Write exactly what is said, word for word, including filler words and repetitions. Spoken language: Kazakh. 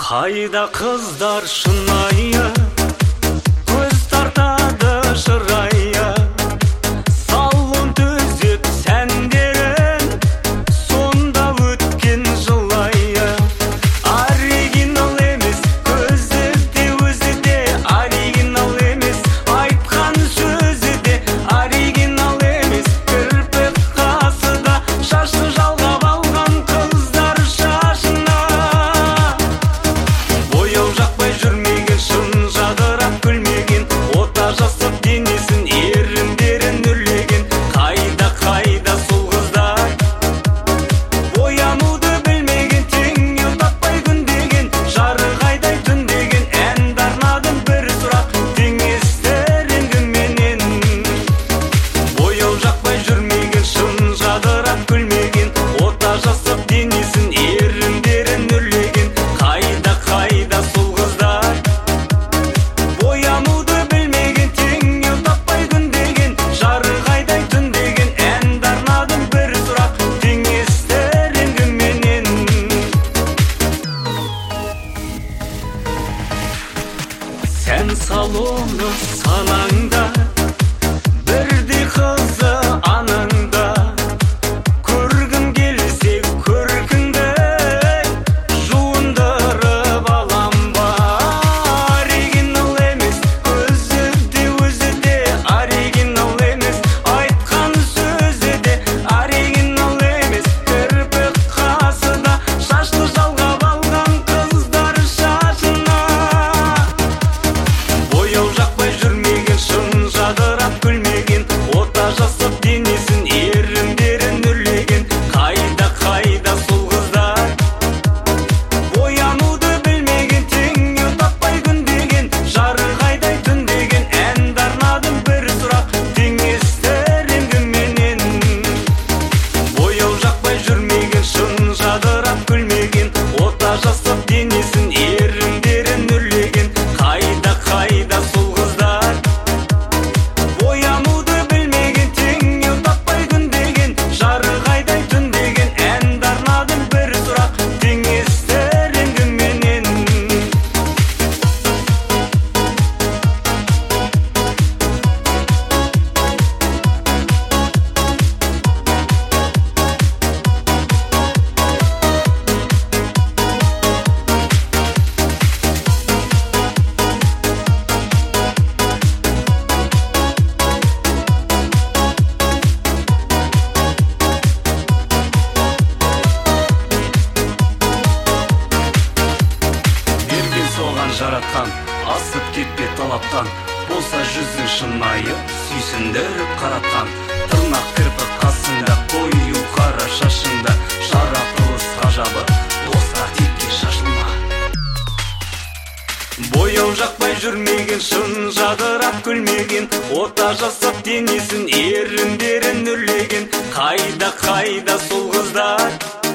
Қайда қыздар шынайы, көз тартады шырайы, салон төзек сәндерін, сонда өткен жылайы. Оригинал емес, көзі де өзі де, оригинал емес, айтқан сөзі де, оригинал емес, кірпік қасы да, шашы жалғап алған қыздар шашына. Бояу жақпай жүрмеген, шын жадырап күлмеген, ота жасап денесін еріндерін үрлеген. Қайда қайда сол қыздар, боянуды білмеген, теңеу таппай күндеген, жарық айдай түндеген. Әнді арнадым бір сұрақ теңестер енгіменен. Бояу жақпай жүрмеген, шын жадырап күлмеген, ота жасап денесін еріндерін үрлеген. Қайда қайда сол қыздар, боянуды білмеген, теңеу таппай күндеген, жарық айдай түндеген. Әнді арнадым бір сұрақ теңестер енгіменен. Сән салоны санаңда, бірдей қызы анаңда, көргім келсе көркіңді жуындырып алам ба. Оригинал емес, көзі де өзі де, оригинал емес, айтқан сөзі де, оригинал емес, кірпік қасы да, шашты жалғап алған қыздар шашына. Бояу жақпай жүрмеген, шын жадырап күлмеген, ота жасап денесін еріндерін үрлеген. Қайда қайда сол қыздар, боянуды білмеген, теңеу таппай күндеген, жарық айдай түндеген. Әнді арнадым бір сұрақ теңестер енгіменен. Бояу жақпай жүрмеген, шын жадырап күлмеген, ота жасап денесін еріндерін үрлеген. Қайда қайда сол қыздар, боянуды білмеген, теңеу таппай күндеген, жарық айдай түндеген. Әнді арнадым бір сұрақ теңестер енгіменен. Берген соған жаратқан, асып кетпе талаптан, болса жүзің шынайы, сүйсіндіріп қаратқан. Тырнақ кірпік қасында, қою қара шашында, жаратылыс ғажабы, досқа текке шашылма. Бояу жақпай жүрмеген, шын жадырап күлмеген, ота жасап денесін еріндерін үрлеген. Қайда қайда сол қыздар,